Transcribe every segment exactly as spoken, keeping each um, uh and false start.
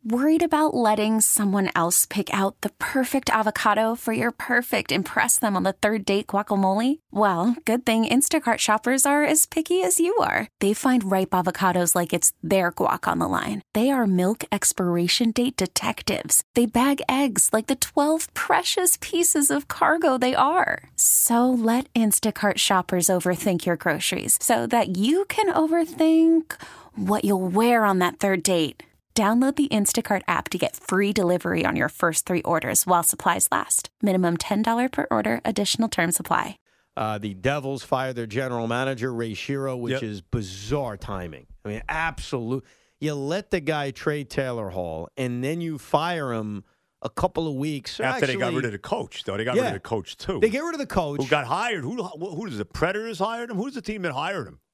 Worried about letting someone else pick out the perfect avocado for your perfect impress them on the third date guacamole? Well, good thing Instacart shoppers are as picky as you are. They find ripe avocados like it's their guac on the line. They are milk expiration date detectives. They bag eggs like the twelve precious pieces of cargo they are. So let Instacart shoppers overthink your groceries so that you can overthink what you'll wear on that third date. Download the Instacart app to get free delivery on your first three orders while supplies last. Minimum ten dollars per order. Additional terms apply. Uh, the Devils fired their general manager, Ray Shero, which Yep. is bizarre timing. I mean, absolute. You let the guy trade Taylor Hall, and then you fire him a couple of weeks. After Actually, they got rid of the coach, though. They got Yeah. rid of the coach, too. They get rid of the coach. Who got hired? Who, who does the Predators hired him? Who's the team that hired him?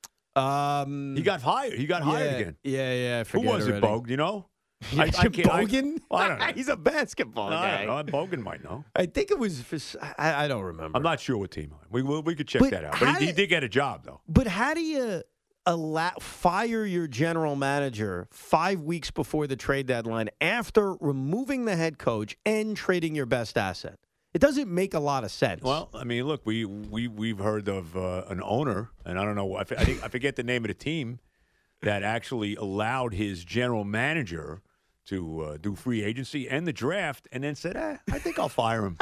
Um, He got fired. He got hired yeah, again. Yeah, yeah. I Who forget was it, already. Bogue? Do you know? Yeah, I- I can't- I- Bogan? Well, I don't know. He's a basketball No, guy. I don't know. Bogan might know. I think it was. For, I, I don't remember. I'm not sure what team. We we, we could check But that out. how But he, he did- did get a job, though. But how do you allow fire your general manager five weeks before the trade deadline after removing the head coach and trading your best asset? It doesn't make a lot of sense. Well, I mean, look, we we we've heard of uh, an owner, and I don't know. I, f- I think I forget the name of the team that actually allowed his general manager to uh, do free agency and the draft, and then said, eh, "I think I'll fire him."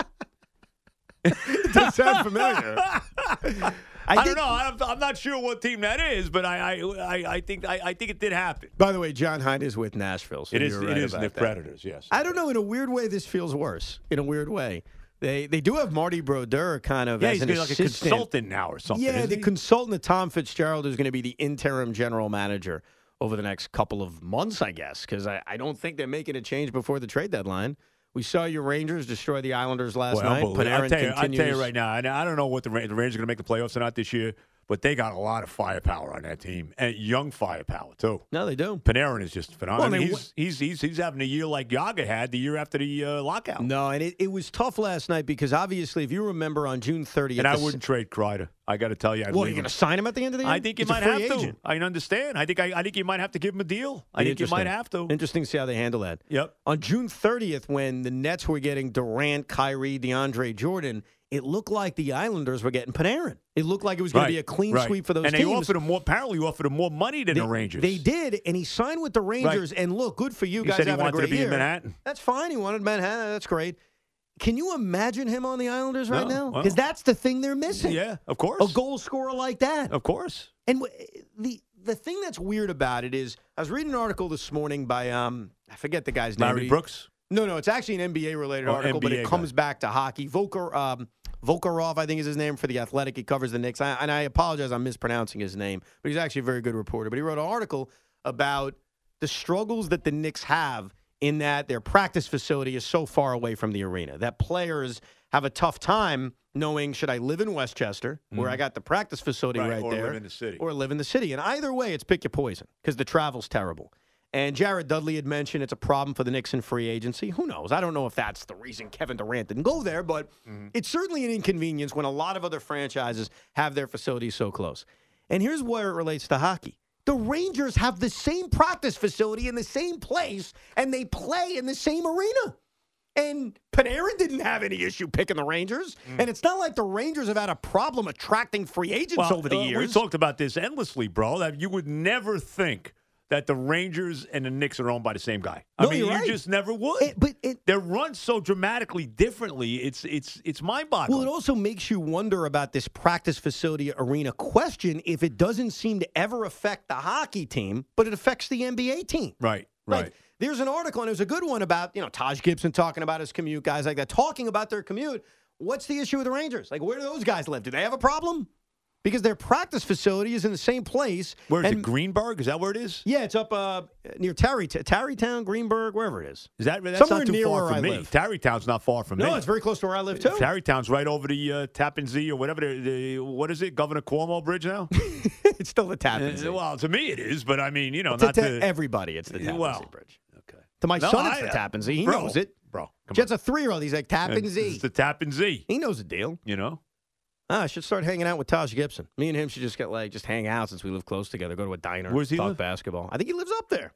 it does sound familiar. I, I don't think- know. I'm, I'm not sure what team that is, but I I, I, I think I, I think it did happen. By the way, John Hyde is with Nashville. So It is you're it right is about the that. Predators, yes. I don't know. In a weird way, this feels worse. In a weird way, they they do have Marty Brodeur kind of Yeah, as he's an gonna be like a assistant. consultant now or something. Yeah, isn't the he? consultant to Tom Fitzgerald is going to be the interim general manager over the next couple of months, I guess, because I, I don't think they're making a change before the trade deadline. We saw your Rangers destroy the Islanders last Boy, night. unbelievable. Panarin I'll tell, you, I'll continues. tell you right now, and I don't know what the, Ra- the Rangers are going to make the playoffs or not this year, but they got a lot of firepower on that team, and young firepower, too. No, they do. Panarin is just phenomenal. Well, I mean, they he's, he's, he's, he's having a year like Yaga had the year after the uh, lockout. No, and it, it was tough last night because obviously, if you remember on June thirtieth, and I the- wouldn't trade Kreider. I got to tell you, I'd Well, leave you're him. going to sign him at the end of the year? I think you He's a might free have agent. to. I understand. I think I, I think you might have to give him a deal. I think you Interesting. might have to. Interesting to see how they handle that. Yep. On June thirtieth, when the Nets were getting Durant, Kyrie, DeAndre Jordan, it looked like the Islanders were getting Panarin. It looked like it was going Right, to be a clean right. sweep for those and teams. they offered him more. Apparently, offered him more money than they, the Rangers. They did, and he signed with the Rangers. And look, good for you He guys said he having wanted a to great be in year. Manhattan. That's fine. He wanted Manhattan. That's great. Can you imagine him on the Islanders right No, now? well- Because that's the thing they're missing. Yeah, of course. A goal scorer like that. Of course. And w- the the thing that's weird about it is, I was reading an article this morning by um I forget the guy's name. Larry He- Brooks. No, no, it's actually an N B A related Oh, article, but N B A it comes guy. back to hockey. Volker, um, Volkarov, I think is his name for the Athletic. He covers the Knicks, I, and I apologize, I'm mispronouncing his name, but he's actually a very good reporter. But he wrote an article about the struggles that the Knicks have in that their practice facility is so far away from the arena that players have a tough time knowing, should I live in Westchester, where I got the practice facility right, Right, or there, live in the city. or live in the city? And either way, it's pick your poison because the travel's terrible. And Jared Dudley had mentioned it's a problem for the Knicks in free agency. Who knows? I don't know if that's the reason Kevin Durant didn't go there, but it's certainly an inconvenience when a lot of other franchises have their facilities so close. And here's where it relates to hockey. The Rangers have the same practice facility in the same place, and they play in the same arena. And Panarin didn't have any issue picking the Rangers. And it's not like the Rangers have had a problem attracting free agents Well, over the uh, years. we talked about this endlessly, bro. That you would never think that the Rangers and the Knicks are owned by the same guy. I No, mean, you're you right. just never would. It- but it, They're run so dramatically differently. It's it's it's mind-boggling. Well, it also makes you wonder about this practice facility arena question if it doesn't seem to ever affect the hockey team, but it affects the N B A team. right, Like, right. there's an article, and it was a good one about, you know, Taj Gibson talking about his commute, guys like that, talking about their commute. What's the issue with the Rangers? Like, where do those guys live? Do they have a problem? Because their practice facility is in the same place. Where is and- it? Greenberg? Is that where it is? Yeah, it's up uh, near Tarry, Tarrytown, Greenberg, wherever it is. Is that that's Somewhere not too near far where from I me? live. Tarrytown's not far from me. No, it's very close to where I live, too. Tarrytown's right over the uh, Tappan Zee or whatever. The, the what is it? Governor Cuomo Bridge now? It's still the Tappan Uh, Zee. well, to me it is, but I mean, you know, To- not to to everybody, it's the Tappan well, Zee Bridge. Okay. To my No, son, it's I- the Tappan Zee. He bro, knows it. bro. Come Jet's on. a three-year-old. He's like, Tappan It's, Z. it's the Tappan Zee. He knows the deal. You know. Ah, I should start hanging out with Taj Gibson. Me and him should just get like just hang out since we live close together. Go to a diner. Where's he talk live? basketball. I think he lives up there.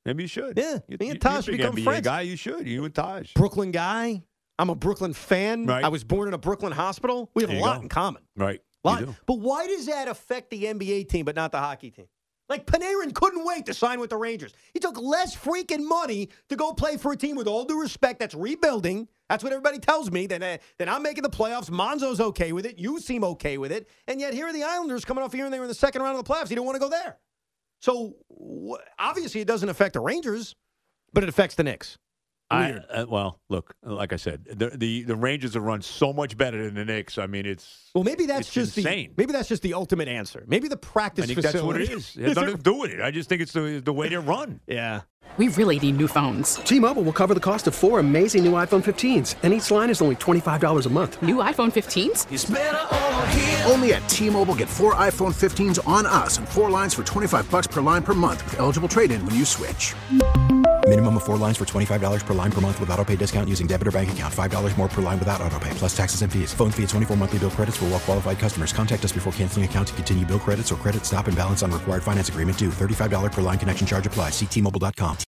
Maybe you should. Yeah, you, me and you- Taj you're a big become N B A friends. guy. You should. You and Taj. Brooklyn guy. I'm a Brooklyn fan. Right. I was born in a Brooklyn hospital. We have There a you lot go. in common. Right. Lot. You do. But why does that affect the N B A team but not the hockey team? Like, Panarin couldn't wait to sign with the Rangers. He took less freaking money to go play for a team, with all due respect, that's rebuilding. That's what everybody tells me. That, uh, that I'm making the playoffs. Monzo's okay with it. You seem okay with it. And yet here are the Islanders coming off here, and they were in the second round of the playoffs. You don't want to go there. So, wh- obviously, it doesn't affect the Rangers, but it affects the Knicks. I, Weird. uh, well, look, like I said, the, the the Rangers have run so much better than the Knicks. I mean, it's Well, maybe that's it's just insane. the maybe that's just the ultimate answer. Maybe the practice I think facility. that's what it is. It has nothing to do with it. I just think it's the the way they run. Yeah. We really need new phones. T-Mobile will cover the cost of four amazing new iPhone fifteens, and each line is only twenty-five dollars a month. New iPhone fifteens? Only at T-Mobile, get four iPhone fifteens on us and four lines for twenty-five bucks per line per month with eligible trade-in when you switch. Minimum of four lines for twenty-five dollars per line per month with autopay discount using debit or bank account. five dollars more per line without autopay, plus taxes and fees. Phone fee at twenty-four monthly bill credits for well-qualified customers. Contact us before canceling account to continue bill credits or credit stop and balance on required finance agreement due. thirty-five dollars per line connection charge applies. See T Mobile dot com.